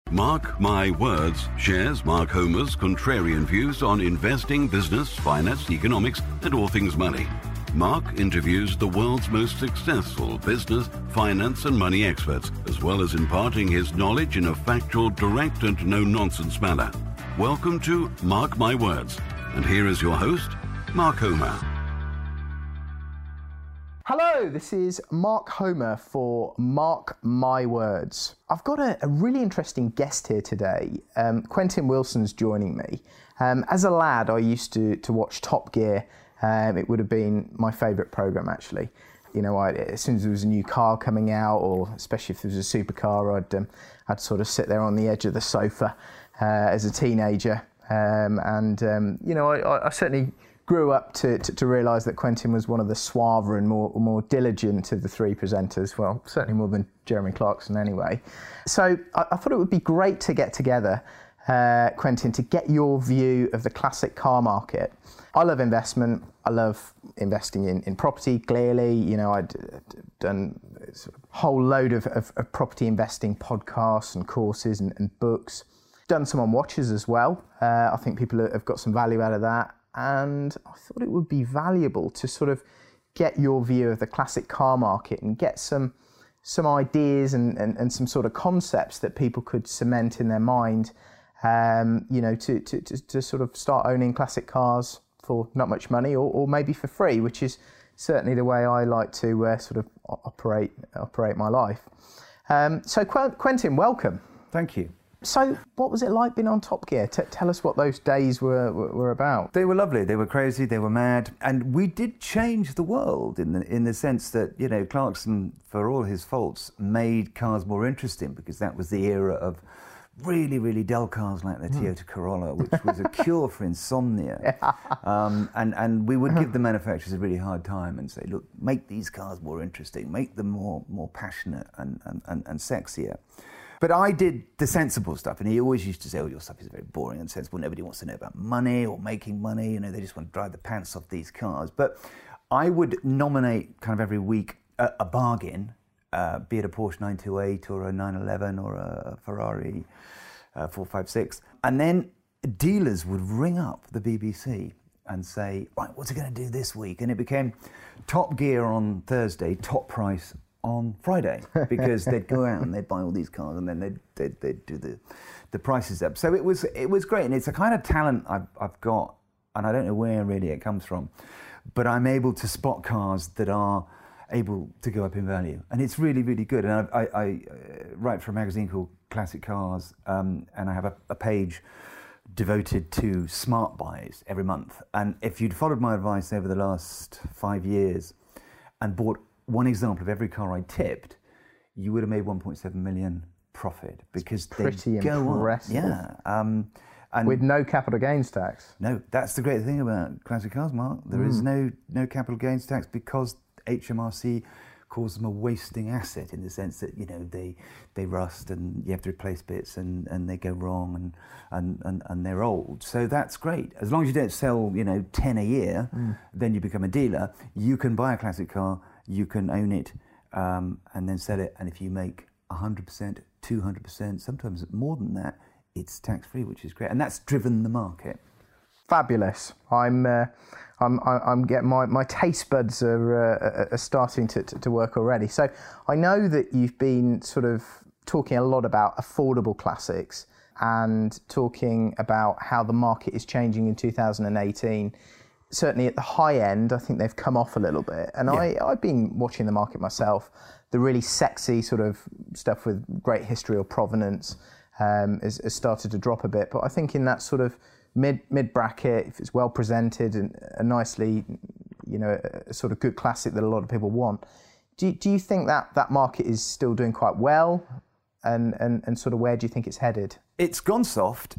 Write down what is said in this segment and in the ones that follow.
Mark My Words shares Mark Homer's contrarian views on investing, business, finance, economics, and all things money. Mark interviews the world's most successful business, finance, and money experts, as well as imparting his knowledge in a factual, direct, and no-nonsense manner. Welcome to Mark My Words. And here is your host, Mark Homer. Hello, this is Mark Homer for Mark My Words. I've got a really interesting guest here today. Quentin Wilson's joining me. As a lad, I used to watch Top Gear. It would have been my favourite programme, actually. You know, as soon as there was a new car coming out, or especially if there was a supercar, I'd sort of sit there on the edge of the sofa as a teenager. You know, I certainly grew up to realise that Quentin was one of the suaver and more diligent of the three presenters. Well, certainly more than Jeremy Clarkson anyway. So I thought it would be great to get together, Quentin, to get your view of the classic car market. I love investment. I love investing in property, clearly. You know, I'd done a whole load of property investing podcasts and courses and books. Done some on watches as well. I think people have got some value out of that. And I thought it would be valuable to sort of get your view of the classic car market and get some ideas and some sort of concepts that people could cement in their mind, you know, to sort of start owning classic cars for not much money or maybe for free, which is certainly the way I like to sort of operate my life. So Quentin, welcome. Thank you. So what was it like being on Top Gear? Tell us what those days were about. They were lovely. They were crazy. They were mad. And we did change the world in the sense that, you know, Clarkson, for all his faults, made cars more interesting because that was the era of really, really dull cars like the Toyota Corolla, which was a cure for insomnia. And we would give the manufacturers a really hard time and say, look, make these cars more interesting, make them more passionate and sexier. But I did the sensible stuff, and he always used to say, oh, your stuff is very boring and sensible. Nobody wants to know about money or making money. You know, they just want to drive the pants off these cars. But I would nominate kind of every week a bargain, be it a Porsche 928 or a 911 or a Ferrari 456. And then dealers would ring up the BBC and say, right, what's it going to do this week? And it became Top Gear on Thursday, top price on Friday, because they'd go out and they'd buy all these cars and then they'd do the prices up. So it was great, and it's a kind of talent I've got, and I don't know where really it comes from, but I'm able to spot cars that are able to go up in value, and it's really, really good. And I write for a magazine called Classic Cars, and I have a page devoted to smart buys every month. And if you'd followed my advice over the last 5 years and bought one example of every car I tipped, you would have made 1.7 million profit because they go impressive. Up. Yeah. And with no capital gains tax. No, that's the great thing about classic cars, Mark. There is no capital gains tax because HMRC calls them a wasting asset in the sense that, you know, they rust and you have to replace bits and they go wrong and they're old. So that's great. As long as you don't sell, you know, 10 a year, then you become a dealer. You can buy a classic car, you can own it, and then sell it. And if you make 100%, 200%, sometimes more than that, it's tax-free, which is great. And that's driven the market. Fabulous. I'm getting my taste buds are starting to work already. So I know that you've been sort of talking a lot about affordable classics and talking about how the market is changing in 2018. Certainly at the high end, I think they've come off a little bit. And yeah. I've been watching the market myself. The really sexy sort of stuff with great history or provenance has started to drop a bit. But I think in that sort of mid bracket, if it's well presented and a nicely, you know, a sort of good classic that a lot of people want, do you think that market is still doing quite well? And sort of where do you think it's headed? It's gone soft.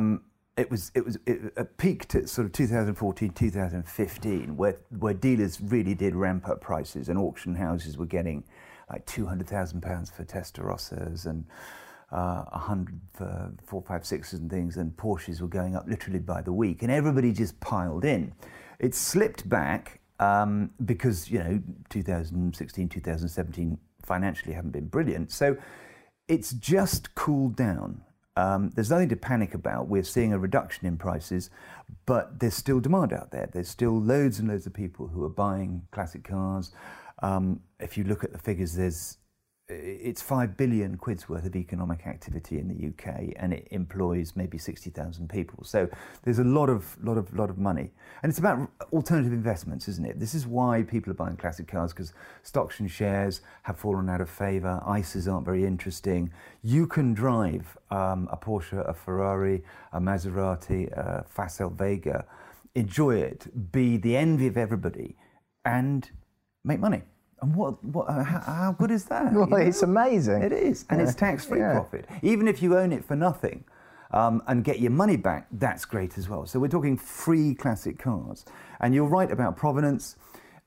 It peaked at sort of 2014, 2015, where dealers really did ramp up prices, and auction houses were getting like £200,000 for Testarossas and 100 for 456s and things, and Porsches were going up literally by the week, and everybody just piled in. It slipped back because, you know, 2016, 2017 financially haven't been brilliant, so it's just cooled down. There's nothing to panic about. We're seeing a reduction in prices, but there's still demand out there. There's still loads and loads of people who are buying classic cars. If you look at the figures, it's 5 billion quid's worth of economic activity in the UK, and it employs maybe 60,000 people. So there's a lot of money, and it's about alternative investments, isn't it? This is why people are buying classic cars, because stocks and shares have fallen out of favour. ISAs aren't very interesting. You can drive a Porsche, a Ferrari, a Maserati, a Facel Vega, enjoy it, be the envy of everybody, and make money. And how good is that? Well, it's amazing. It is, and it's tax-free profit. Even if you own it for nothing and get your money back, that's great as well. So we're talking free classic cars. And you're right about provenance.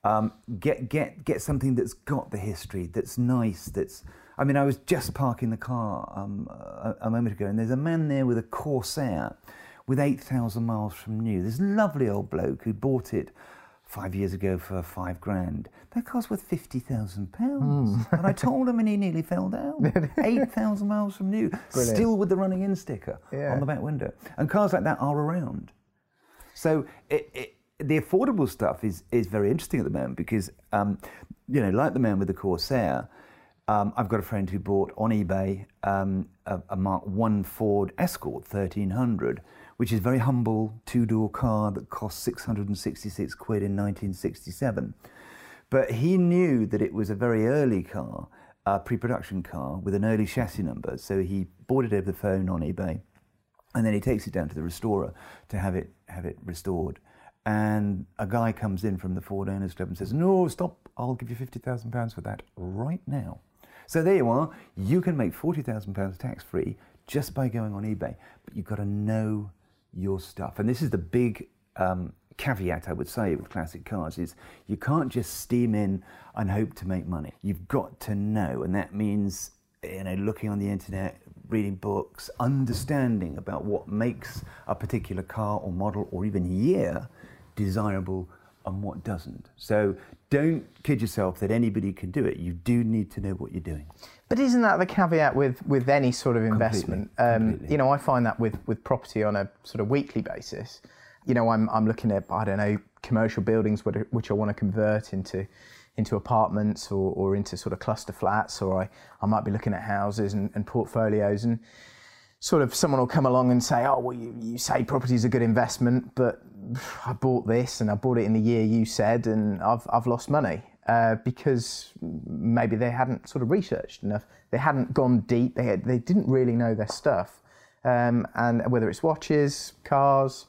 Get something that's got the history, that's nice, I mean, I was just parking the car a moment ago, and there's a man there with a Corsair with 8,000 miles from new. This lovely old bloke who bought it 5 years ago for £5,000. That car's worth £50,000. And I told him and he nearly fell down. 8,000 miles from new. Brilliant. Still with the running in sticker on the back window. And cars like that are around. So the affordable stuff is very interesting at the moment because, like the man with the Corsair, I've got a friend who bought on eBay a Mark I Ford Escort 1300, which is a very humble two-door car that cost 666 quid in 1967. But he knew that it was a very early car, a pre-production car with an early chassis number, so he bought it over the phone on eBay, and then he takes it down to the restorer to have it restored. And a guy comes in from the Ford Owners Club and says, "No, stop, I'll give you £50,000 for that right now." So there you are, you can make £40,000 tax-free just by going on eBay, but you've got to know your stuff. And this is the big caveat I would say with classic cars is you can't just steam in and hope to make money. You've got to know, and that means looking on the internet, reading books, understanding about what makes a particular car or model or even year desirable and what doesn't. So don't kid yourself that anybody can do it. You do need to know what you're doing. But isn't that the caveat with any sort of investment? Completely. I find that with property on a sort of weekly basis. I'm looking at, commercial buildings which I want to convert into apartments or into sort of cluster flats, or I might be looking at houses and portfolios, and sort of someone will come along and say, "Oh, well, you say property is a good investment, but I bought this and I bought it in the year you said, and I've lost money." Because maybe they hadn't sort of researched enough. They hadn't gone deep. They didn't really know their stuff. And whether it's watches, cars,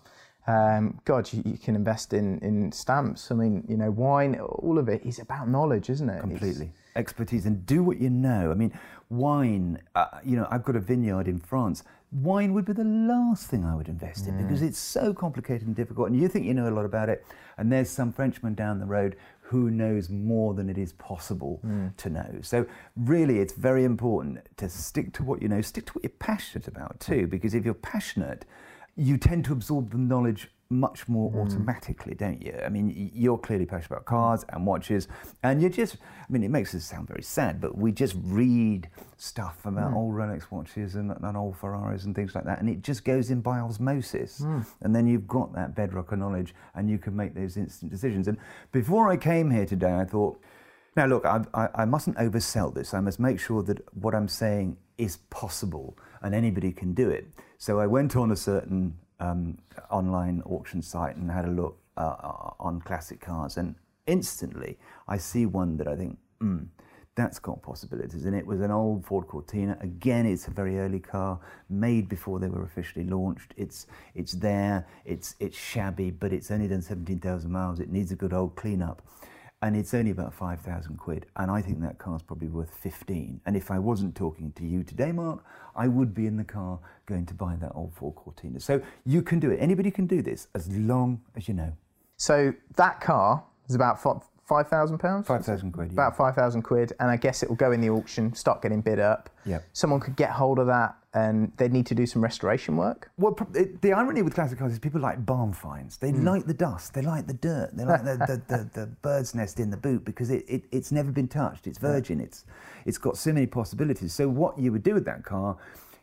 you can invest in stamps. I mean, wine, all of it is about knowledge, isn't it? Completely. Expertise, and do what you know. I mean, wine, I've got a vineyard in France. Wine would be the last thing I would invest in because it's so complicated and difficult, and you think you know a lot about it, and there's some Frenchman down the road who knows more than it is possible to know. So really, it's very important to stick to what you know, stick to what you're passionate about too, because if you're passionate, you tend to absorb the knowledge much more automatically, don't you? I mean, you're clearly passionate about cars and watches, and it makes us sound very sad, but we just read stuff about old Rolex watches and old Ferraris and things like that, and it just goes in by osmosis. And then you've got that bedrock of knowledge, and you can make those instant decisions. And before I came here today, I thought, now look, I mustn't oversell this. I must make sure that what I'm saying is possible, and anybody can do it. So I went on a certain online auction site and had a look on classic cars, and instantly I see one that I think, that's got possibilities. And it was an old Ford Cortina. Again, it's a very early car, made before they were officially launched. It's there, it's shabby, but it's only done 17,000 miles. It needs a good old clean-up. And it's only about 5,000 quid. And I think that car's probably worth 15. And if I wasn't talking to you today, Mark, I would be in the car going to buy that old Ford Cortina. So you can do it. Anybody can do this as long as you know. So that car is about £5,000? 5,000 quid, yeah. About 5,000 quid. And I guess it will go in the auction, start getting bid up. Yep. Someone could get hold of that and they'd need to do some restoration work. Well, the irony with classic cars is people like barn finds. They like the dust, they like the dirt, they like the bird's nest in the boot because it's never been touched, it's virgin, it's got so many possibilities. So what you would do with that car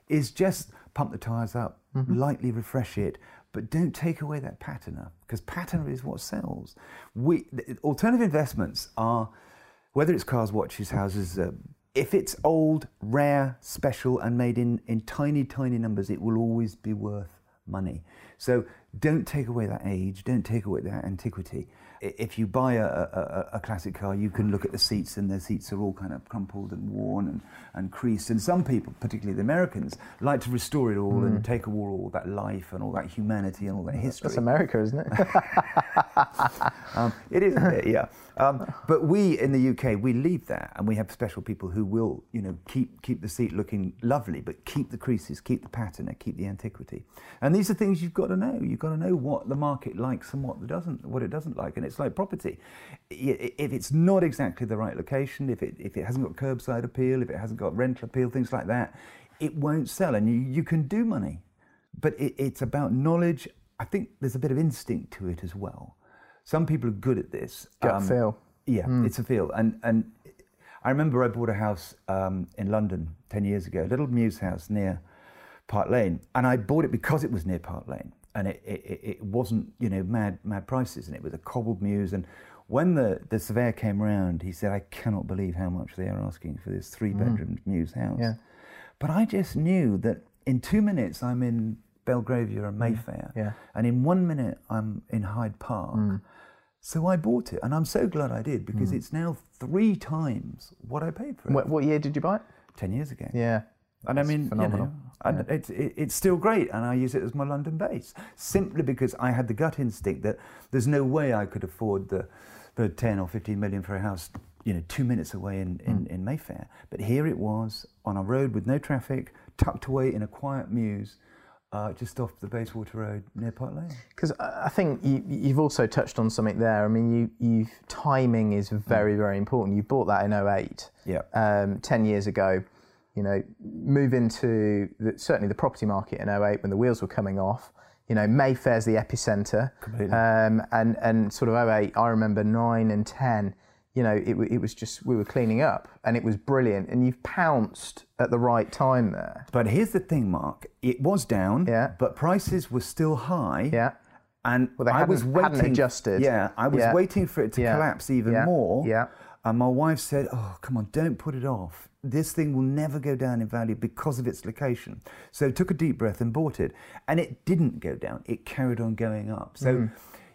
is just pump the tyres up, lightly refresh it, but don't take away that patina, because patina is what sells. Alternative investments are, whether it's cars, watches, houses, if it's old, rare, special, and made in tiny, tiny numbers, it will always be worth money. So don't take away that age, don't take away that antiquity. If you buy a classic car, you can look at the seats, and the seats are all kind of crumpled and worn and creased. And some people, particularly the Americans, like to restore it all and take away all that life and all that humanity and all that history. That's America, isn't it? It is a bit, yeah. But we in the UK, we leave that, and we have special people who will, keep the seat looking lovely, but keep the creases, keep the patina, keep the antiquity. And these are things you've got to know. You've got to know what the market likes and what it doesn't like. And it's like property. If it's not exactly the right location, if it hasn't got curbside appeal, if it hasn't got rental appeal, things like that, it won't sell. And you can do money, but it's about knowledge. I think there's a bit of instinct to it as well. Some people are good at this. Gut feel. Yeah, it's a feel. And I remember I bought a house in London 10 years ago, a little mews house near Park Lane. And I bought it because it was near Park Lane. And it wasn't, mad prices. And it was a cobbled mews. And when the surveyor came round, he said, I cannot believe how much they are asking for this 3-bedroom mews house. Yeah. But I just knew that in 2 minutes I'm in Belgravia and Mayfair. Yeah. And in 1 minute I'm in Hyde Park. So I bought it, and I'm so glad I did, because it's now 3 times what I paid for it. What year did you buy it? 10 years ago. Yeah. And I mean, phenomenal. It's still great, and I use it as my London base, simply because I had the gut instinct that there's no way I could afford the 10 or 15 million for a house, 2 minutes away in Mayfair. But here it was, on a road with no traffic, tucked away in a quiet mews, just off the Bayswater Road near Park Lane. Because I think you've also touched on something there. I mean, timing is very, very important. You bought that in 2008. Yeah. 10 years ago. Move into certainly the property market in 2008 when the wheels were coming off. Mayfair's the epicenter. Completely. And sort of 2008, I remember 9 and 10. It was just, we were cleaning up, and it was brilliant. And you've pounced at the right time there. But here's the thing, Mark. It was down, but prices were still high. Yeah. And I was waiting. Hadn't adjusted. Yeah, I was waiting for it to collapse even more. Yeah. And my wife said, "Oh, come on, don't put it off. This thing will never go down in value because of its location." So took a deep breath and bought it. And it didn't go down. It carried on going up. So,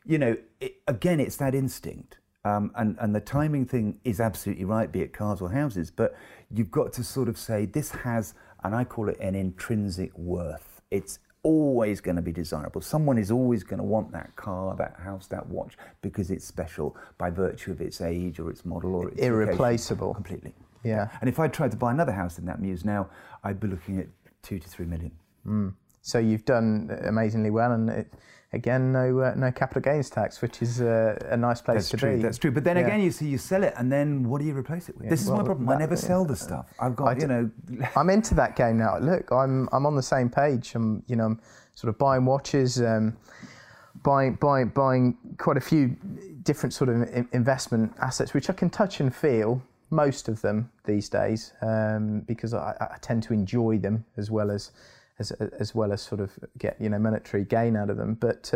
again, it's that instinct. And the timing thing is absolutely right, be it cars or houses, but you've got to sort of say this has, and I call it an intrinsic worth. It's always going to be desirable. Someone is always going to want that car, that house, that watch, because it's special by virtue of its age or its model or its irreplaceable. Location. Completely. Yeah. And if I tried to buy another house in that mews now, I'd be looking at 2 to 3 million. So you've done amazingly well, and again, no capital gains tax, which is a nice place to be. That's true. But then again, you sell it, and then what do you replace it with? This is my problem. I never sell the stuff. I've got, I'm into that game now. Look, I'm on the same page. I'm sort of buying watches, buying quite a few different sort of investment assets, which I can touch and feel. Most of them these days, because I tend to enjoy them as well as sort of get monetary gain out of them. But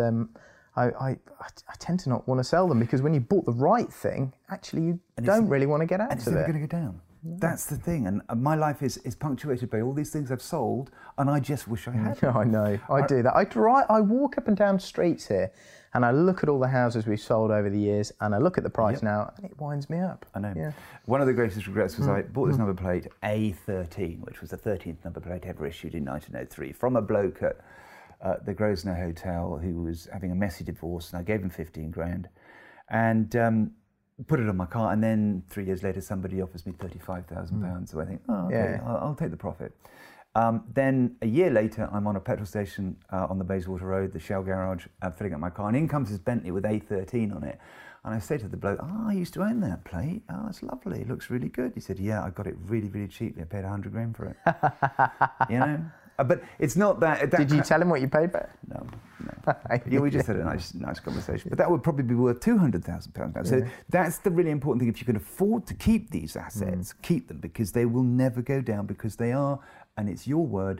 I tend to not want to sell them, because when you bought the right thing, actually you don't really want to get out of it. It's never going to go down. That's the thing. And my life is punctuated by all these things I've sold, and I just wish I had. I know. I do that. I walk up and down streets here, and I look at all the houses we've sold over the years, and I look at the price now, and it winds me up. I know. Yeah. One of the greatest regrets was I bought this number plate, A13, which was the 13th number plate ever issued in 1903, from a bloke at the Grosvenor Hotel who was having a messy divorce, and I gave him 15 grand. And put it on my car, and then 3 years later somebody offers me £35,000. So I think, I'll take the profit. Then a year later, I'm on a petrol station on the Bayswater Road, the Shell garage, filling up my car, and in comes this Bentley with A13 on it. And I say to the bloke, I used to own that plate. Oh, that's lovely. It looks really good. He said, yeah, I got it really, really cheaply. I paid 100 grand for it. But it's not that... Did you tell him what you paid for it? No. Yeah, we just had a nice conversation. But that would probably be worth £200,000 now. So that's the really important thing. If you can afford to keep these assets, keep them, because they will never go down, because they are, and it's your word,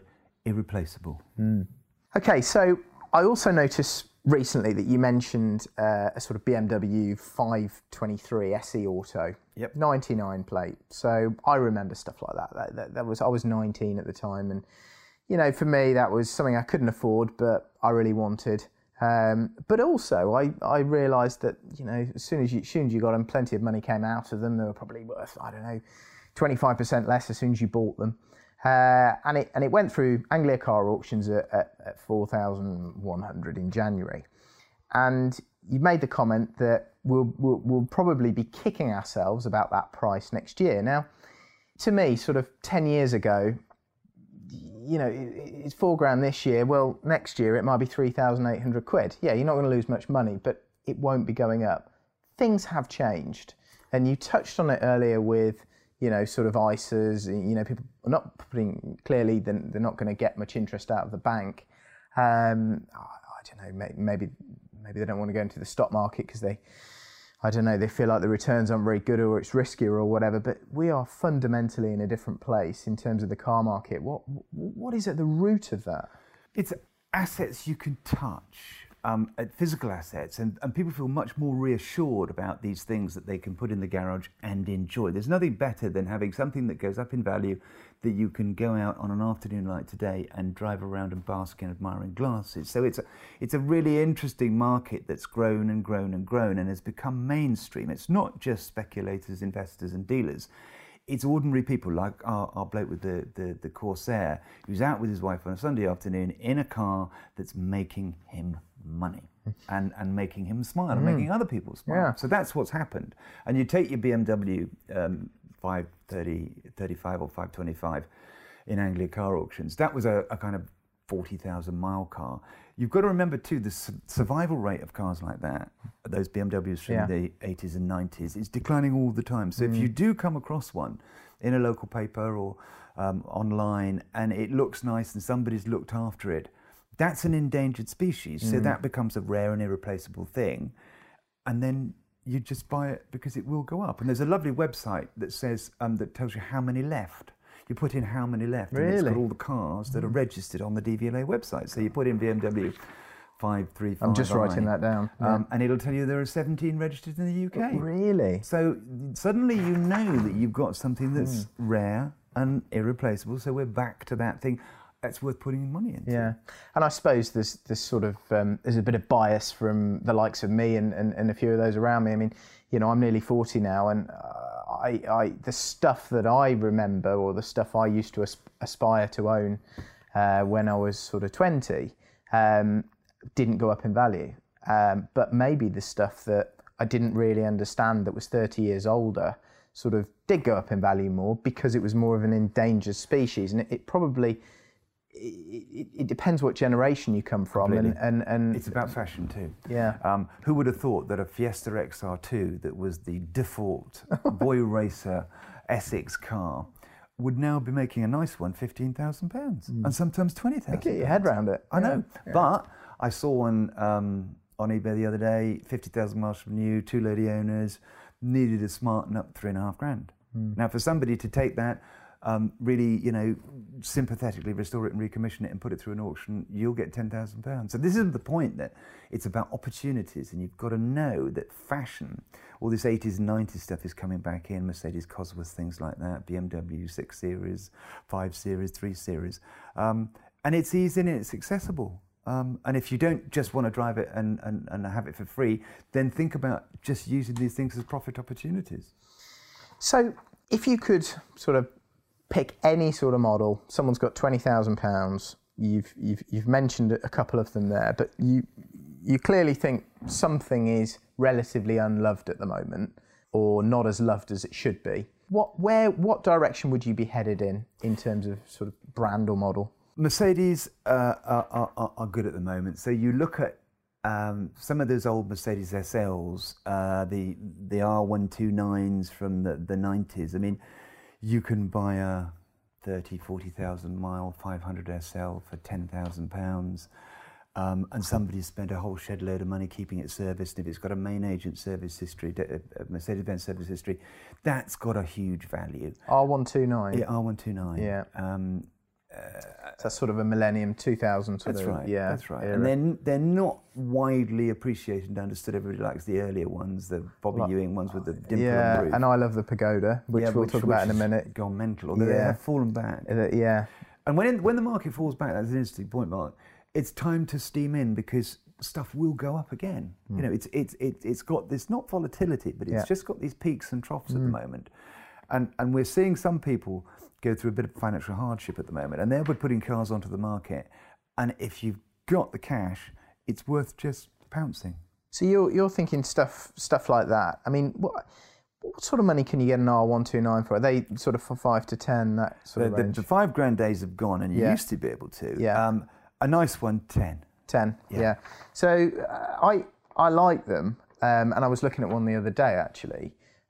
irreplaceable. Okay, so I also noticed recently that you mentioned a sort of BMW 523 SE Auto, 99 plate. So I remember stuff like that. I was 19 at the time, and you know, for me that was something I couldn't afford, but I really wanted. But also, I realised that, you know, as soon as you got them, plenty of money came out of them. They were probably worth, I don't know, 25% less as soon as you bought them. And it went through Anglia Car Auctions at 4,100 in January. And you made the comment that we'll probably be kicking ourselves about that price next year. Now, to me, sort of 10 years ago, you know, it's £4,000 this year. Well, next year it might be 3,800 quid. Yeah, you're not going to lose much money, but it won't be going up. Things have changed, and you touched on it earlier with, you know, sort of ISAs. You know, people are not putting, clearly they're not going to get much interest out of the bank. I don't know. Maybe they don't want to go into the stock market because they feel like the returns aren't very good, or it's riskier or whatever, but we are fundamentally in a different place in terms of the car market. What is at the root of that? It's assets you can touch, physical assets, and people feel much more reassured about these things that they can put in the garage and enjoy. There's nothing better than having something that goes up in value that you can go out on an afternoon like today and drive around and bask in admiring glasses. So it's a really interesting market that's grown and grown and grown and has become mainstream. It's not just speculators, investors and dealers. It's ordinary people like our bloke with the Corsair, who's out with his wife on a Sunday afternoon in a car that's making him money and making him smile and making other people smile. Yeah. So that's what's happened. And you take your BMW 535 or 525 in Anglia Car Auctions. That was a kind of 40,000 mile car. You've got to remember too, the survival rate of cars like that, those BMWs from the 80s and 90s, is declining all the time. So if you do come across one in a local paper or online and it looks nice and somebody's looked after it, that's an endangered species. So that becomes a rare and irreplaceable thing. And then you just buy it because it will go up. And there's a lovely website that says, that tells you how many left. You put in how many left, and it's got all the cars that are registered on the DVLA website. So you put in BMW 535. I'm just writing that down. And it'll tell you there are 17 registered in the UK. Really? So suddenly you know that you've got something that's rare and irreplaceable. So we're back to that thing that's worth putting money into. Yeah, and I suppose there's sort of there's a bit of bias from the likes of me and a few of those around me. I mean, you know, I'm nearly 40 now, and the stuff that I remember, or the stuff I used to aspire to own when I was sort of 20, didn't go up in value. But maybe the stuff that I didn't really understand that was 30 years older sort of did go up in value more because it was more of an endangered species, and it probably. It depends what generation you come from, and it's about fashion too. Yeah. Who would have thought that a Fiesta XR2 that was the default boy racer Essex car would now be making a nice one £15,000 and sometimes £20,000. Get your head around it. I know, but I saw one on eBay the other day, 50,000 miles from new, 2 lady owners, needed a smarten up £3,500. Now, for somebody to take that. Really, you know, sympathetically restore it and recommission it and put it through an auction, you'll get £10,000. So this is the point, that it's about opportunities, and you've got to know that fashion, all this 80s and 90s stuff is coming back in, Mercedes Cosworth, things like that, BMW 6 Series, 5 Series, 3 Series. And it's easy and it's accessible. And if you don't just want to drive it and have it for free, then think about just using these things as profit opportunities. So if you could sort of pick any sort of model, someone's got £20,000. You've mentioned a couple of them there, but you clearly think something is relatively unloved at the moment, or not as loved as it should be. What direction would you be headed in terms of sort of brand or model? Mercedes are good at the moment. So you look at some of those old Mercedes SLs, the R129s from the 90s. I mean, you can buy a 30, 40,000 mile 500 SL for £10,000, and somebody's spent a whole shed load of money keeping it serviced. If it's got a main agent service history, a Mercedes-Benz service history, that's got a huge value. R129? Yeah, R129. Yeah. So that's sort of a millennium 2000 sort That's of, right. yeah. That's right. era. And they're not widely appreciated and understood. Everybody likes the earlier ones, the Bobby Ewing ones with the dimple yeah, and roof. and I love the Pagoda, which we'll talk about in a has minute. Gone mental. Although they have fallen back. Yeah. And when the market falls back, that's an interesting point, Mark. It's time to steam in because stuff will go up again. You know, it's got this not volatility, but it's just got these peaks and troughs at the moment. And we're seeing some people go through a bit of financial hardship at the moment, and they'll be putting cars onto the market. And if you've got the cash, it's worth just pouncing. So you're thinking stuff like that. I mean, what sort of money can you get an R129 for? Are they sort of for 5 to 10, that sort of range? The $5,000 days have gone, and you used to be able to. Yeah. A nice one, 10. 10, yeah. So I like them, and I was looking at one the other day, actually.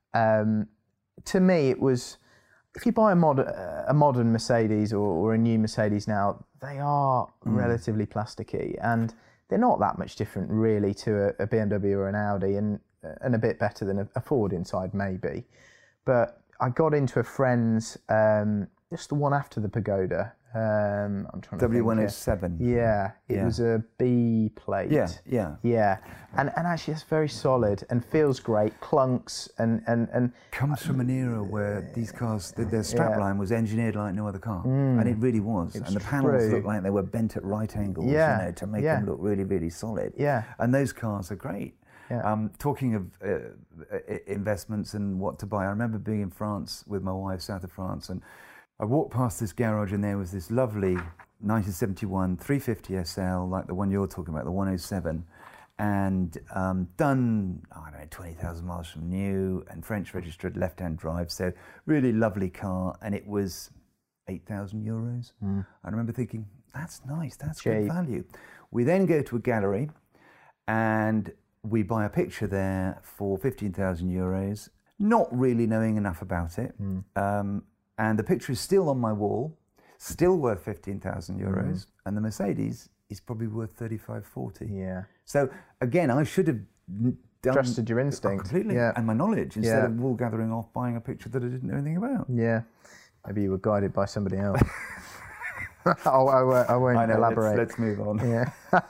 To me, it was, if you buy a modern Mercedes or a new Mercedes now, they are relatively plasticky, and they're not that much different, really, to a BMW or an Audi, and a bit better than a Ford inside, maybe. But I got into a friend's, just the one after the Pagoda. I'm trying to W107. think. Yeah, it was a B plate. Yeah. And actually, it's very solid and feels great. Clunks and comes from an era where these cars, their strapline was engineered like no other car, and it really was. And the panels looked like they were bent at right angles, to make them look really, really solid. Yeah. And those cars are great. Yeah. Talking of investments and what to buy, I remember being in France with my wife, south of France, and I walked past this garage, and there was this lovely 1971 350 SL, like the one you're talking about, the 107, and done, 20,000 miles from new, and French registered, left-hand drive, so really lovely car, and it was €8,000. I remember thinking, that's nice, that's good value. We then go to a gallery, and we buy a picture there for €15,000, not really knowing enough about it. And the picture is still on my wall, still worth €15,000, and the Mercedes is probably worth 35, 40. Yeah. So again, I should have trusted your instinct completely, and my knowledge, instead of wool gathering off buying a picture that I didn't know anything about. Yeah. Maybe you were guided by somebody else. I won't elaborate. Let's move on. Yeah.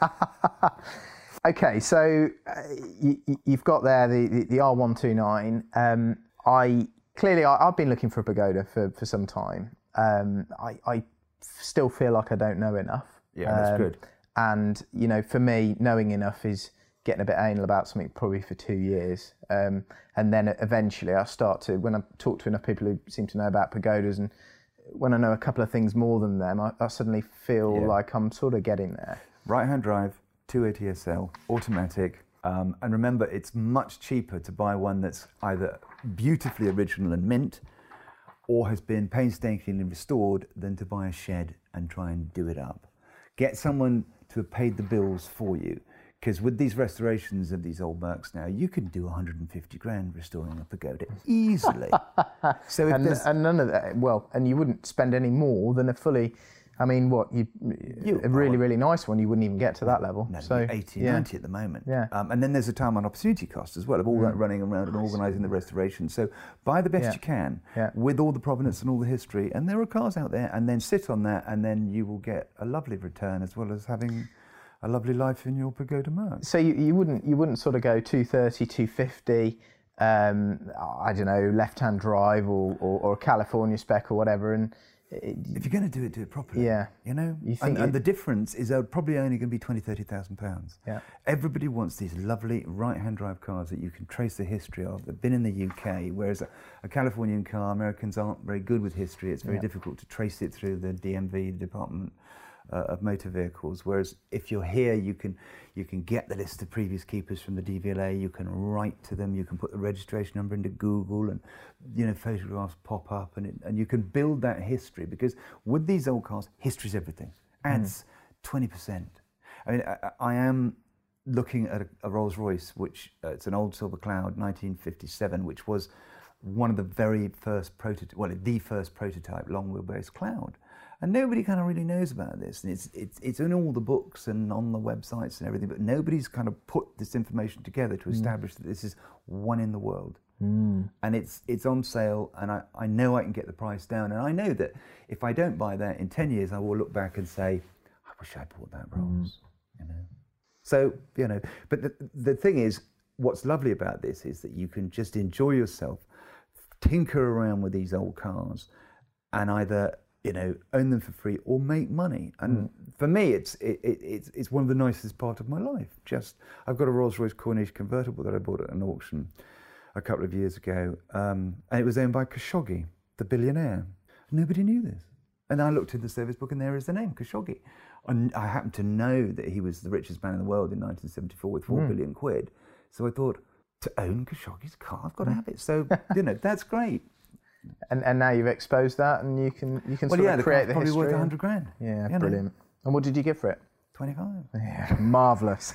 Okay, so you've got there the R129. I've been looking for a Pagoda for some time. I still feel like I don't know enough. Yeah, that's good. And, you know, for me, knowing enough is getting a bit anal about something probably for 2 years. And then eventually I start to, when I talk to enough people who seem to know about Pagodas, and when I know a couple of things more than them, I suddenly feel like I'm sort of getting there. Right-hand drive, 280 SL, automatic. And remember, it's much cheaper to buy one that's either beautifully original and mint or has been painstakingly restored than to buy a shed and try and do it up. Get someone to have paid the bills for you, because with these restorations of these old Mercs now, you can do 150 grand restoring a Pagoda easily. So and none of that, and you wouldn't spend any more than a fully, a really, really nice one, you wouldn't even get to that level. No, so 80, 90 at the moment. Yeah. And then there's a time and opportunity cost as well of all that running around and organising the restoration. So buy the best you can with all the provenance and all the history. And there are cars out there, and then sit on that, and then you will get a lovely return as well as having a lovely life in your Pagoda Merc. So you wouldn't sort of go 230, 250, I don't know, left-hand drive or a California spec or whatever, and if you're going to do it properly. Yeah. You know? You think and the difference is probably only going to be £20,000-30,000. Yeah. Everybody wants these lovely right-hand drive cars that you can trace the history of, that have been in the UK, whereas a Californian car, Americans aren't very good with history. It's very difficult to trace it through the DMV, Department of Motor Vehicles, whereas if you're here, you can get the list of previous keepers from the DVLA, you can write to them, you can put the registration number into Google, and photographs pop up, and you can build that history, because with these old cars, history's everything. Adds 20%. I mean, I am looking at a Rolls-Royce, which it's an old Silver Cloud 1957, which was one of the very first the first prototype long wheelbase Cloud. And nobody kind of really knows about this. And it's in all the books and on the websites and everything, but nobody's kind of put this information together to establish that this is one in the world. And it's on sale, and I know I can get the price down, and I know that if I don't buy that in 10 years, I will look back and say, I wish I bought that Rolls, you know. So, you know, but the thing is, what's lovely about this is that you can just enjoy yourself, tinker around with these old cars, and either, you know, own them for free or make money. And for me, it's one of the nicest part of my life. Just, I've got a Rolls-Royce Corniche convertible that I bought at an auction a couple of years ago, and it was owned by Khashoggi, the billionaire. Nobody knew this. And I looked in the service book, and there is the name, Khashoggi. And I happened to know that he was the richest man in the world in 1974 with 4 billion quid. So I thought, to own Khashoggi's car, I've got to have it. So, you know, that's great. And now you've exposed that, and you can sort of create the probably history. Worth 100 grand. Yeah, brilliant. And what did you give for it? 25. Yeah, marvellous.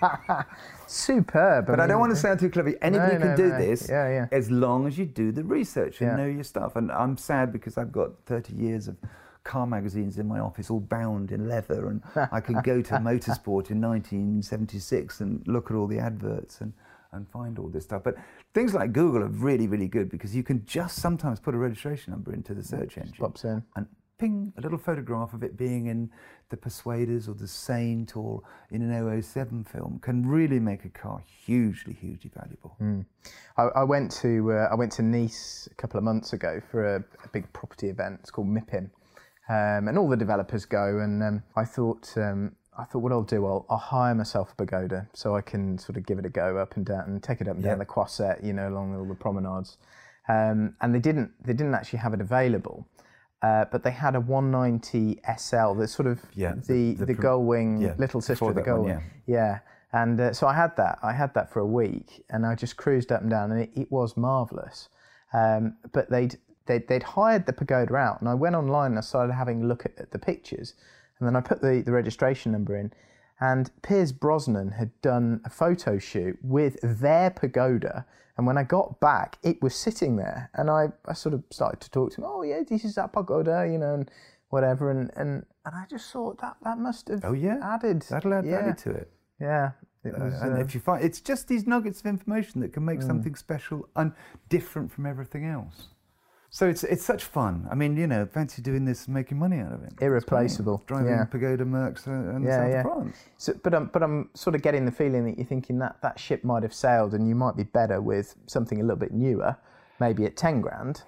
Superb. But I don't want to sound too clever. Anybody can do this as long as you do the research and know your stuff. And I'm sad because I've got 30 years of car magazines in my office all bound in leather, and I can go to Motorsport in 1976 and look at all the adverts and find all this stuff. But things like Google are really, really good because you can just sometimes put a registration number into the search engine. Pops in. And ping, a little photograph of it being in the Persuaders or the Saint or in an 007 film can really make a car hugely, hugely valuable. I went to Nice a couple of months ago for a big property event. It's called MIPIM, and all the developers go. And I thought what I'll do, I'll hire myself a Pagoda so I can sort of give it a go up and down and take it up and down the Croisette, you know, along all the promenades. And they didn't actually have it available. But they had a 190 SL, the sort of the Gullwing, little sister of the Gullwing. And so I had that for a week, and I just cruised up and down, and it was marvellous. But they'd hired the Pagoda out, and I went online and I started having a look at the pictures, and then I put the registration number in, and Pierce Brosnan had done a photo shoot with their Pagoda. And when I got back, it was sitting there, and I sort of started to talk to him. Oh yeah, this is that Pagoda, you know, and whatever. And I just thought that must have added. That'll add value to it. Yeah. It was, and if you find, it's just these nuggets of information that can make something special and different from everything else. So it's such fun. I mean, you know, fancy doing this and making money out of it. Irreplaceable. Driving Pagoda Mercs and the south of France. So, but I'm sort of getting the feeling that you're thinking that ship might have sailed, and you might be better with something a little bit newer, maybe at 10 grand,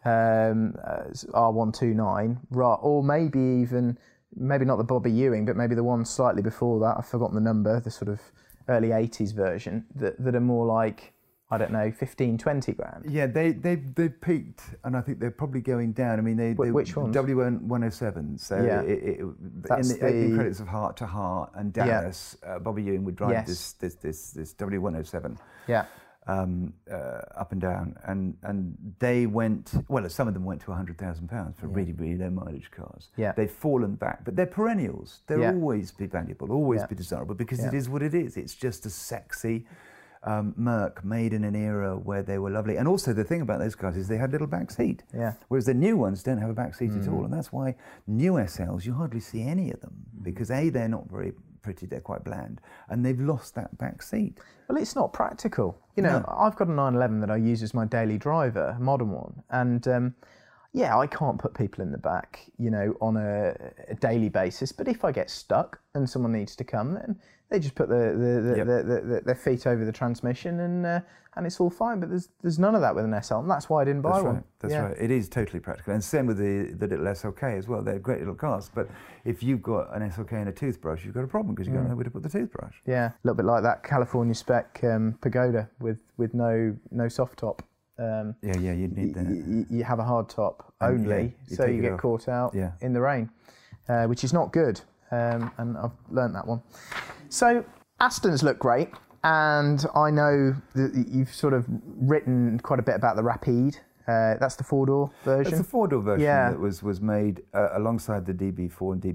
R129, or maybe not the Bobby Ewing, but maybe the one slightly before that. I've forgotten the number, the sort of early 80s version that are more like, I don't know, 15, 20 grand. Yeah, they've peaked, and I think they're probably going down. I mean, which ones? W107. So in the opening credits of Heart to Heart and Dallas, Bobby Ewing would drive this W107. Yeah. Up and down, and they went. Well, some of them went to £100,000 for really, really low mileage cars. Yeah. They've fallen back, but they're perennials. They'll always be valuable, always be desirable, because it is what it is. It's just a sexy Merc made in an era where they were lovely. And also the thing about those cars is they had a little back seat. Yeah. Whereas the new ones don't have a back seat at all. And that's why new SLs, you hardly see any of them, because A, they're not very pretty, they're quite bland, and they've lost that back seat. Well, it's not practical. You know, I've got a 911 that I use as my daily driver, a modern one, and I can't put people in the back, you know, on a daily basis. But if I get stuck and someone needs to come, then they just put their feet over the transmission, and it's all fine. But there's none of that with an SL, and that's why I didn't buy one. That's right. It is totally practical, and same with the little SLK as well. They're great little cars, but if you've got an SLK and a toothbrush, you've got a problem because you don't know where to put the toothbrush. Yeah, a little bit like that California spec Pagoda with no soft top. You need that. You have a hard top only, so you get caught out in the rain, which is not good. And I've learnt that one. So Astons look great, and I know that you've sort of written quite a bit about the Rapide. That's the four-door version? It's the four-door version that was made alongside the DB4 and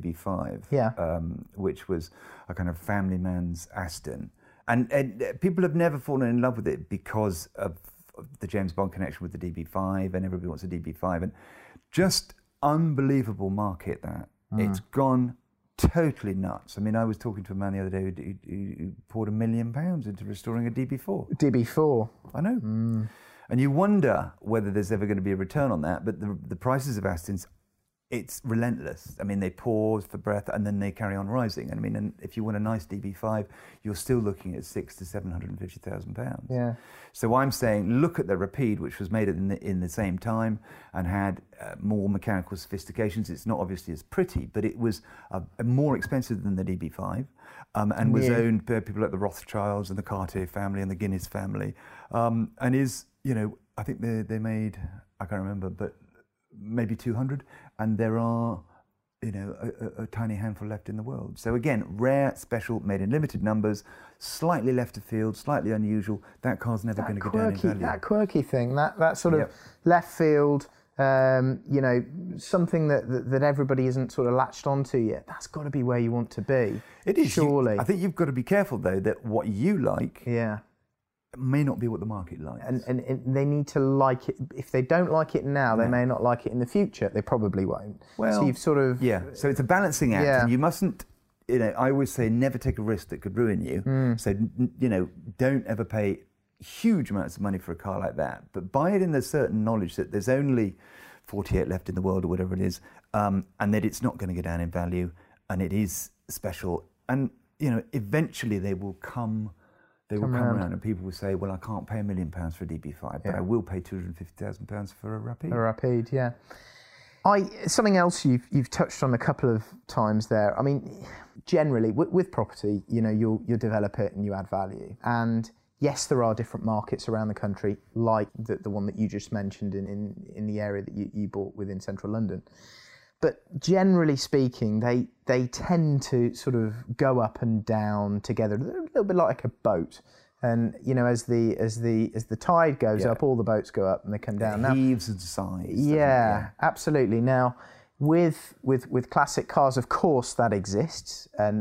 DB5, which was a kind of family man's Aston. And people have never fallen in love with it because of the James Bond connection with the DB5, and everybody wants a DB5. And just unbelievable market that. It's gone totally nuts. I mean, I was talking to a man the other day who poured £1 million into restoring a DB4. DB4? I know. And you wonder whether there's ever going to be a return on that. But the prices of Astons, it's relentless. I mean, they pause for breath and then they carry on rising. And I mean, and if you want a nice DB5, you're still looking at £600,000 to £750,000. Yeah. So I'm saying, look at the Rapide, which was made in the same time and had more mechanical sophistications. It's not obviously as pretty, but it was more expensive than the DB5, and was owned by people like the Rothschilds and the Cartier family and the Guinness family, and is, you know, I think they made, I can't remember, but maybe 200, and there are, you know, a tiny handful left in the world. So again, rare, special, made in limited numbers, slightly left of field, slightly unusual. That car's never going to go down in value. That quirky thing, that sort of left field, you know, something that everybody isn't sort of latched onto yet. That's got to be where you want to be. It is, surely. I think you've got to be careful though that what you like, yeah, may not be what the market likes. And they need to like it. If they don't like it now, they may not like it in the future. They probably won't. Well, so you've sort of... Yeah, so it's a balancing act, and you mustn't, you know, I always say never take a risk that could ruin you. So, you know, don't ever pay huge amounts of money for a car like that, but buy it in the certain knowledge that there's only 48 left in the world or whatever it is, and that it's not going to go down in value, and it is special. And, you know, eventually they will come... They will come around and people will say, well, I can't pay £1 million for a DB5, but I will pay £250,000 for a Rapide. A Rapide, yeah. Something else you've touched on a couple of times there. I mean, generally, with property, you know, you'll develop it and you add value. And yes, there are different markets around the country, like the one that you just mentioned in the area that you bought within central London. But generally speaking, they tend to sort of go up and down together, a little bit like a boat. And you know, as the tide goes up, all the boats go up and they come down. It heaves and sighs. Yeah, absolutely. Now, with classic cars, of course, that exists, and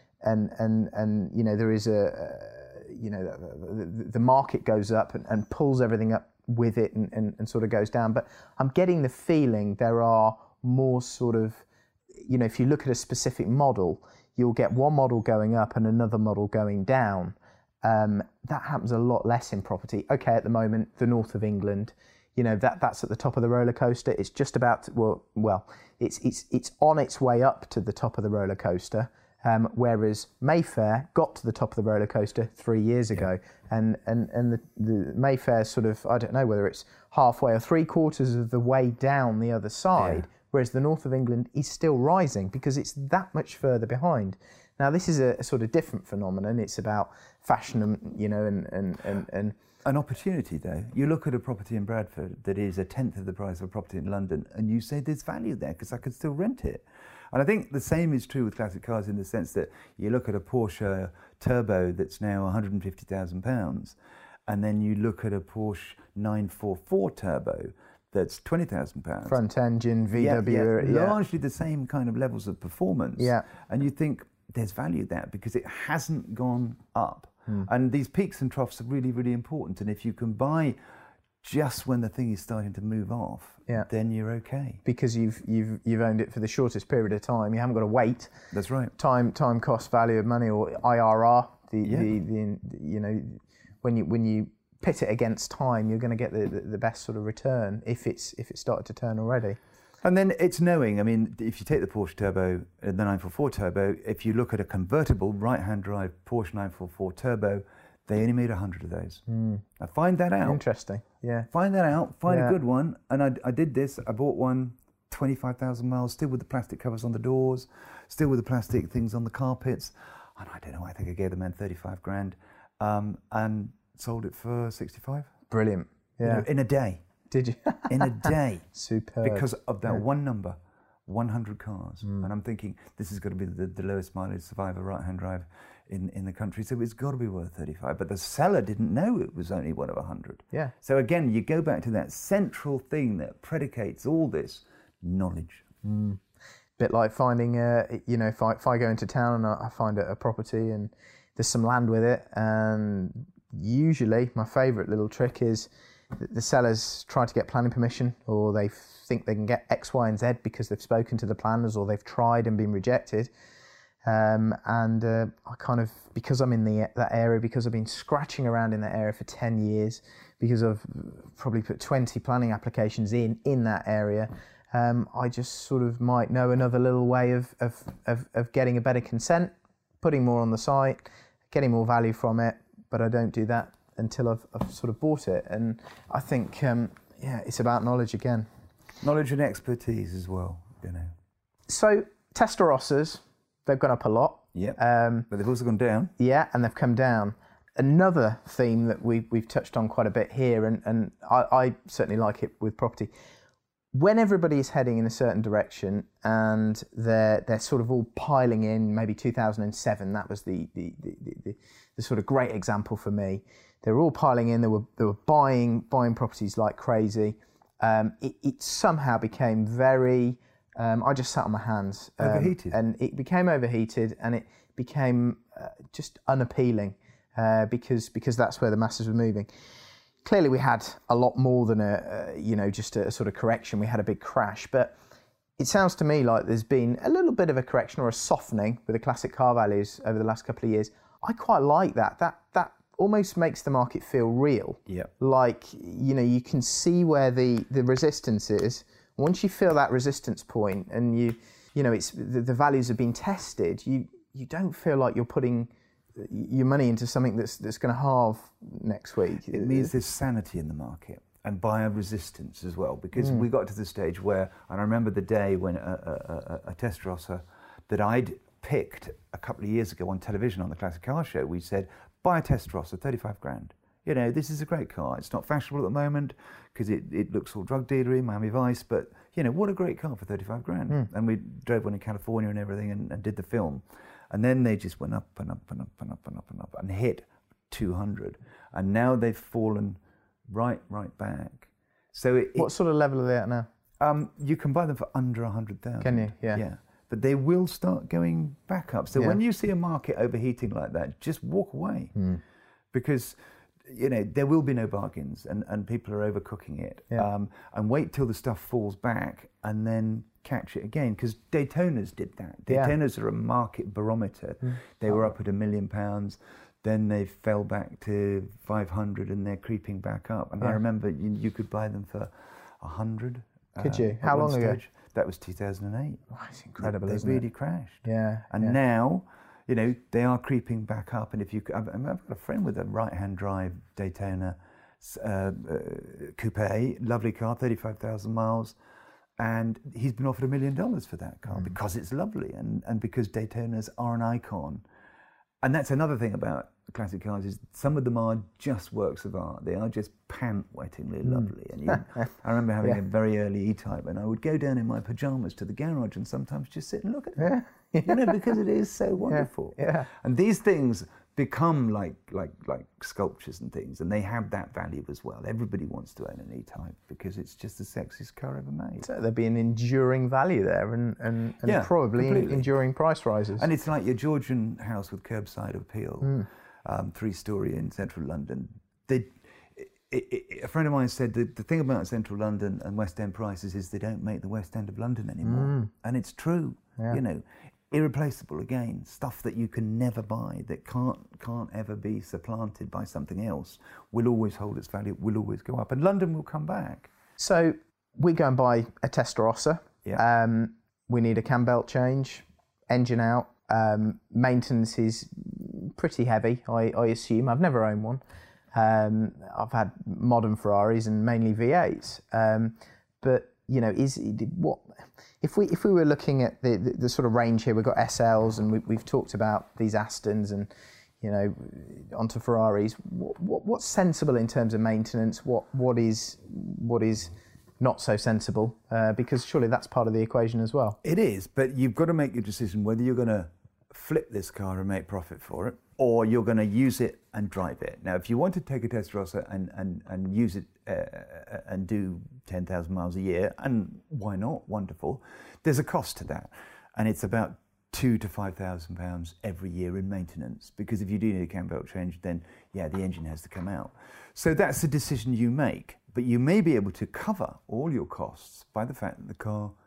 you know, there is you know, the market goes up and pulls everything up with it and sort of goes down. But I'm getting the feeling there are more sort of, you know, if you look at a specific model, you'll get one model going up and another model going down. That happens a lot less in property. Okay, at the moment, the north of England, you know, that's at the top of the roller coaster. It's just about to, well, it's on its way up to the top of the roller coaster. Whereas Mayfair got to the top of the roller coaster 3 years ago, and the Mayfair sort of, I don't know whether it's halfway or 3/4 of the way down the other side. Whereas the north of England is still rising because it's that much further behind. Now, this is a sort of different phenomenon. It's about fashion, and you know, and an opportunity though. You look at a property in Bradford that is 1/10 of the price of a property in London, and you say there's value there because I could still rent it. And I think the same is true with classic cars in the sense that you look at a Porsche Turbo that's now £150,000, and then you look at a Porsche 944 Turbo that's £20,000. Front engine, VW. Largely the same kind of levels of performance. Yeah. And you think there's value there because it hasn't gone up. And these peaks and troughs are really, really important. And if you can buy just when the thing is starting to move off, then you're okay. Because you've owned it for the shortest period of time. You haven't got to wait. That's right. Time cost value of money, or IRR. You know, when you pit it against time, you're going to get the best sort of return if it's started to turn already. And then it's knowing, I mean, if you take the Porsche Turbo, the 944 Turbo, if you look at a convertible right-hand drive Porsche 944 Turbo, they only made 100 of those. Now find that out. Interesting, yeah. Find that out, find a good one. And I did this, I bought one, 25,000 miles, still with the plastic covers on the doors, still with the plastic things on the carpets. And I don't know, I think I gave the man 35 grand and sold it for 65. Brilliant, yeah. You know, in a day. Did you? In a day. Superb. Because of that one number, 100 cars. And I'm thinking, this is going to be the lowest mileage Survivor right-hand drive in the country, so it's got to be worth 35. But the seller didn't know it was only one of 100. Yeah. So again, you go back to that central thing that predicates all this, knowledge. Bit like finding, you know, if I go into town and I find a property and there's some land with it, and usually my favourite little trick is the sellers try to get planning permission, or they think they can get X, Y, and Z because they've spoken to the planners, or they've tried and been rejected. I kind of, because I'm in that area, because I've been scratching around in that area for 10 years, because I've probably put 20 planning applications in that area, I just sort of might know another little way of getting a better consent, putting more on the site, getting more value from it, but I don't do that until I've sort of bought it. And I think, it's about knowledge again. Knowledge and expertise as well, you know. So Testarossas, they've gone up a lot. Yeah, but they've also gone down. Yeah, and they've come down. Another theme that we've touched on quite a bit here, and I certainly like it with property. When everybody is heading in a certain direction and they're sort of all piling in, maybe 2007, that was the sort of great example for me. They were all piling in. They were buying properties like crazy. It somehow became very. I just sat on my hands. Overheated. And it became overheated, and it became just unappealing because that's where the masses were moving. Clearly, we had a lot more than just a sort of correction. We had a big crash, but it sounds to me like there's been a little bit of a correction or a softening with the classic car values over the last couple of years. I quite like that. That almost makes the market feel real. Yeah. Like, you can see where the resistance is. Once you feel that resistance point and it's the values have been tested, you don't feel like you're putting your money into something that's going to halve next week. It means there's sanity in the market and buyer resistance as well, because we got to the stage where, and I remember the day when a Testarossa that I'd picked a couple of years ago on television on the Classic Car Show, we said, buy a Testarossa, 35 grand. This is a great car. It's not fashionable at the moment because it looks all drug dealery, Miami Vice, but, what a great car for 35 grand. And we drove one in California and everything and did the film. And then they just went up and up and up and up and up and up and hit 200. And now they've fallen right back. So what sort of level are they at now? You can buy them for under 100,000. Can you? Yeah. Yeah. But they will start going back up. So when you see a market overheating like that, just walk away. Because there will be no bargains and people are overcooking it. Yeah. And wait till the stuff falls back and then catch it again. Because Daytonas did that. Daytonas are a market barometer. They were up at £1 million. Then they fell back to 500 and they're creeping back up. And I remember you could buy them for 100. Could you? How long ago? That was 2008. Oh, it's incredible, they isn't it? They really crashed. Yeah. And now, they are creeping back up. And I've got a friend with a right-hand drive Daytona coupe, lovely car, 35,000 miles. And he's been offered $1 million for that car because it's lovely and because Daytonas are an icon. And that's another thing about classic cars is some of them are just works of art. They are just pant-wettingly lovely. And I remember having a very early E-Type, and I would go down in my pajamas to the garage and sometimes just sit and look at it. Because it is so wonderful. Yeah. And these things become like sculptures and things, and they have that value as well. Everybody wants to own an E-Type because it's just the sexiest car ever made. So there'd be an enduring value there and probably completely. Enduring price rises. And it's like your Georgian house with curbside appeal, 3-story in central London. A friend of mine said that the thing about central London and West End prices is they don't make the West End of London anymore. And it's true, irreplaceable again, stuff that you can never buy, that can't ever be supplanted by something else, will always hold its value, will always go up, and London will come back. So we go and buy a Testarossa. Yeah. We need a cam belt change, engine out. Maintenance is pretty heavy, I assume. I've never owned one. I've had modern Ferraris and mainly V8s. But if we were looking at the sort of range here, we've got SLs and we've talked about these Astons and onto Ferraris. What's sensible in terms of maintenance? What is not so sensible? Because surely that's part of the equation as well. It is, but you've got to make your decision whether you're going to flip this car and make profit for it, or you're going to use it and drive it. Now, if you want to take a Testarossa and use it and do 10,000 miles a year, and why not? Wonderful. There's a cost to that, and it's about £2,000 to £5,000 every year in maintenance. Because if you do need a cam belt change, then the engine has to come out. So that's a decision you make, but you may be able to cover all your costs by the fact that the car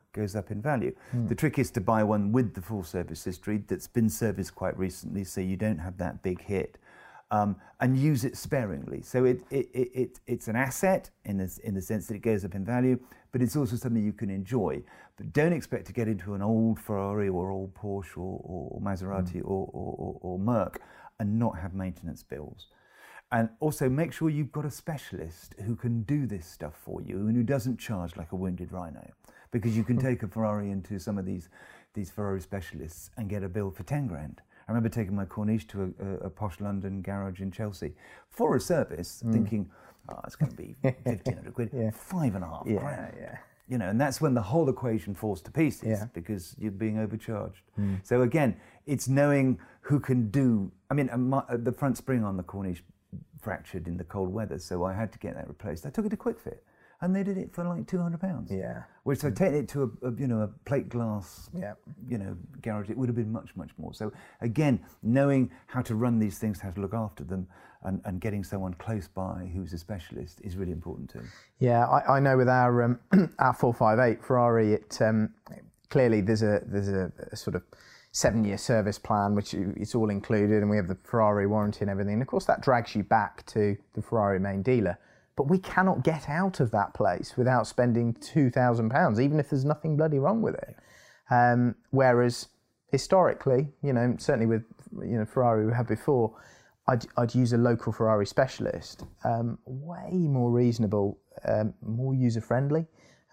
goes up in value. The trick is to buy one with the full service history that's been serviced quite recently, so you don't have that big hit, and use it sparingly. So it's an asset in the sense that it goes up in value, but it's also something you can enjoy. But don't expect to get into an old Ferrari or old Porsche or Maserati or Merc and not have maintenance bills. And also make sure you've got a specialist who can do this stuff for you and who doesn't charge like a wounded rhino. Because you can take a Ferrari into some of these Ferrari specialists and get a bill for 10 grand. I remember taking my Corniche to a posh London garage in Chelsea for a service, thinking, oh, it's going to be 1,500 quid, 5.5 grand. Yeah. You know, and that's when the whole equation falls to pieces because you're being overcharged. So again, it's knowing who can do. I mean, the front spring on the Corniche fractured in the cold weather, so I had to get that replaced. I took it to Quick Fit, and they did it for like £200. Yeah. Which I'd taken it to a plate glass, garage. It would have been much more. So again, knowing how to run these things, how to look after them, and getting someone close by who's a specialist is really important too. Yeah, I know with our 458 Ferrari, it clearly there's a sort of 7-year service plan, which it's all included, and we have the Ferrari warranty and everything. And of course, that drags you back to the Ferrari main dealer. But we cannot get out of that place without spending £2,000, even if there's nothing bloody wrong with it. Whereas historically, certainly with Ferrari we had before, I'd use a local Ferrari specialist, way more reasonable, more user-friendly,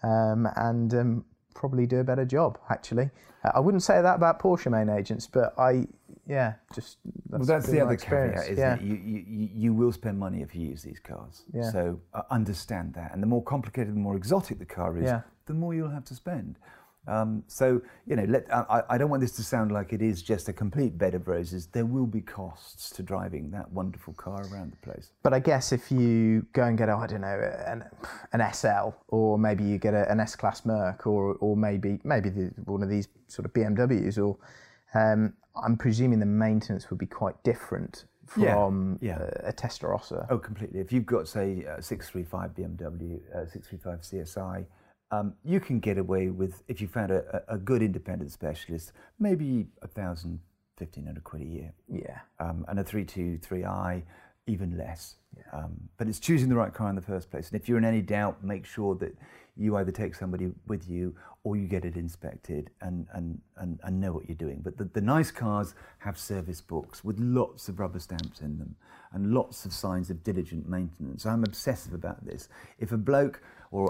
and probably do a better job, actually. I wouldn't say that about Porsche main agents, but that's the other caveat, isn't it? You will spend money if you use these cars. Yeah. So understand that. And the more complicated, the more exotic the car is, the more you'll have to spend. I don't want this to sound like it is just a complete bed of roses. There will be costs to driving that wonderful car around the place. But I guess if you go and get an SL, or maybe you get an S-Class Merc, or maybe one of these sort of BMWs, or I'm presuming the maintenance would be quite different from a Testarossa. Oh, completely. If you've got, say, a 635 BMW, 635 CSI, you can get away with, if you found a good independent specialist, maybe 1,000, 1,500 quid a year. Yeah. And a 323i, even less. Yeah. But it's choosing the right car in the first place. And if you're in any doubt, make sure that you either take somebody with you or you get it inspected and know what you're doing. But the nice cars have service books with lots of rubber stamps in them and lots of signs of diligent maintenance. I'm obsessive about this. If a bloke or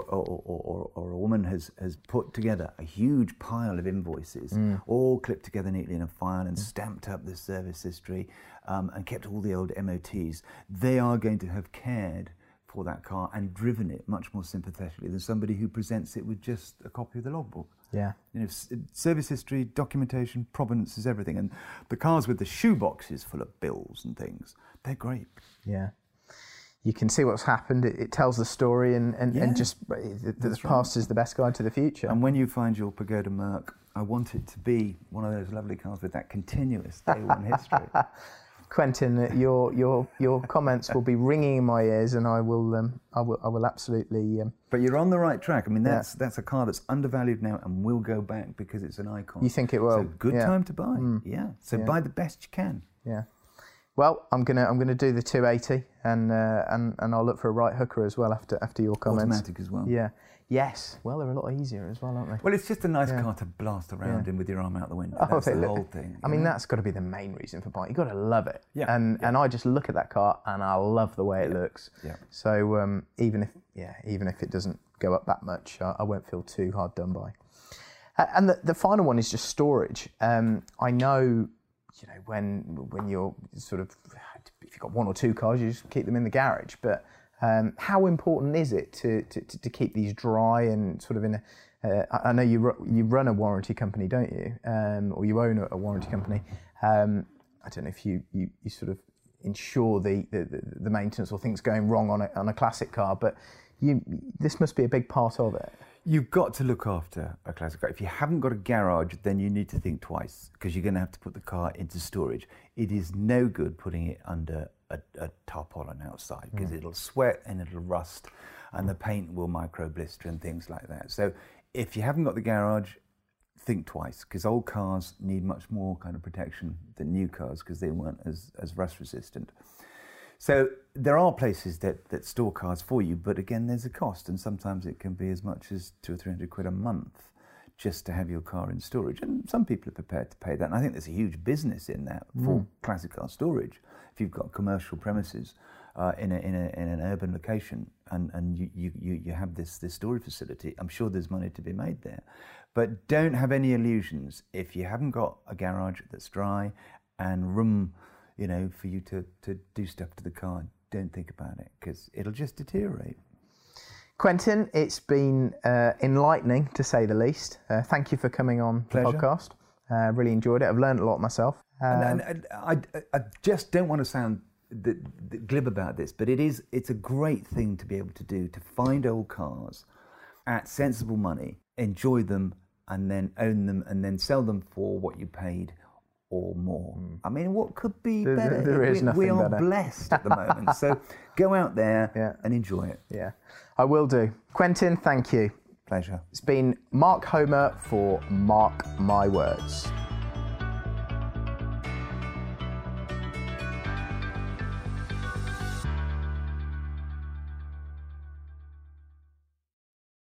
a woman has put together a huge pile of invoices, all clipped together neatly in a file and stamped up the service history, and kept all the old MOTs, they are going to have cared for that car and driven it much more sympathetically than somebody who presents it with just a copy of the logbook. Yeah. Service history, documentation, provenance is everything. And the cars with the shoe boxes full of bills and things, they're great. Yeah. You can see what's happened. It tells the story, and just the past is the best guide to the future. And when you find your Pagoda Merc, I want it to be one of those lovely cars with that continuous day one history. Quentin, your comments will be ringing in my ears, and I will absolutely. But you're on the right track. I mean, that's a car that's undervalued now and will go back because it's an icon. You think it will? So good time to buy. So buy the best you can. Yeah. Well, I'm gonna do the 280, and I'll look for a right hooker as well after your comments. Automatic as well. Yeah. Yes. Well, they're a lot easier as well, aren't they? Well, it's just a nice car to blast around in with your arm out the window. That's the whole thing. I mean, that's got to be the main reason for buying. You've got to love it. Yeah. And I just look at that car and I love the way it looks. Yeah. So even if it doesn't go up that much, I won't feel too hard done by. And the final one is just storage. I know, when you're sort of, if you've got one or two cars, you just keep them in the garage. But how important is it to keep these dry and sort of in a? I know you run a warranty company, don't you? Or you own a warranty company. I don't know if you sort of ensure the maintenance or things going wrong on a classic car, but this must be a big part of it. You've got to look after a classic car. If you haven't got a garage, then you need to think twice, because you're going to have to put the car into storage. It is no good putting it under a tarpaulin outside, because it'll sweat and it'll rust and the paint will micro blister and things like that. So if you haven't got the garage, think twice, because old cars need much more kind of protection than new cars because they weren't as rust resistant. So there are places that store cars for you, but again, there's a cost, and sometimes it can be as much as £200 or £300 a month just to have your car in storage. And some people are prepared to pay that, and I think there's a huge business in that for classic car storage. If you've got commercial premises in an urban location and you have this storage facility, I'm sure there's money to be made there. But don't have any illusions. If you haven't got a garage that's dry and room, for you to do stuff to the car, don't think about it, because it'll just deteriorate. Quentin, it's been enlightening, to say the least. Thank you for coming on the podcast. Really enjoyed it. I've learned a lot myself. And I just don't want to sound glib about this, but it's a great thing to be able to do, to find old cars at sensible money, enjoy them, and then own them, and then sell them for what you paid or more. I mean, what could be better? There is nothing better. We are blessed at the moment. So go out there and enjoy it. Yeah, I will do. Quentin, thank you. Pleasure. It's been Mark Homer for Mark My Words.